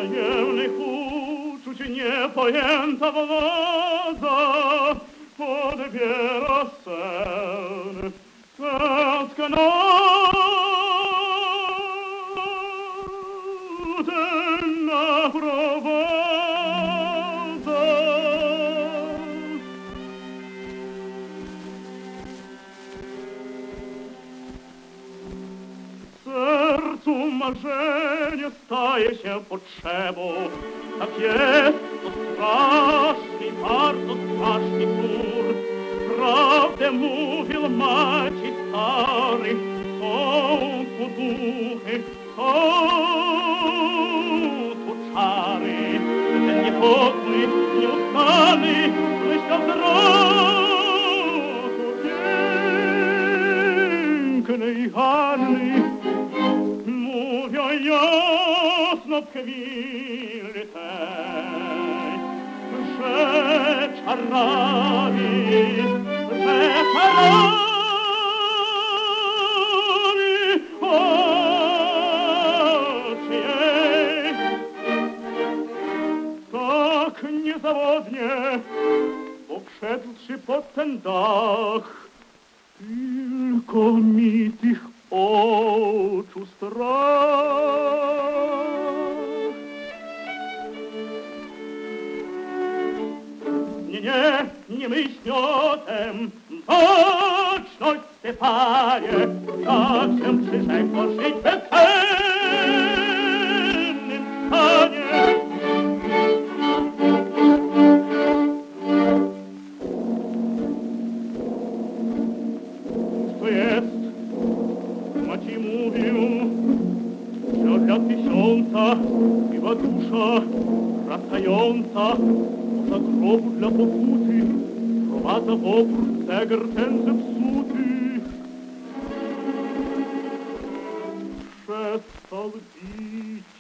tajemnych uczuć niepojęta władza odbiera sen. Tęsknotę naprowadza. Sercu marzenie staje się potrzebą. Tak jest, to straszny, bardzo straszny twór. Prawdę mówił Maciej stary, są tu duchy, są tu czary. Ten niepokój, nieustanny, błyska wzroku pięknej Hanny. Mówią jasno w chwili tej, że czarami, oczy jej. Tak niezawodnie, poprzedłszy pod ten dach, tylko mi tych oczu strach. Nie myśl o tem, baczność Stefanie, tak się przyrzekło żyć w bezcennym stanie. Co jest? Maciej mówił, że od lat tysiąca była dusza wracająca za grobu dla pokuty, prowadza w opór zegar ten zepsuty. Przestał bić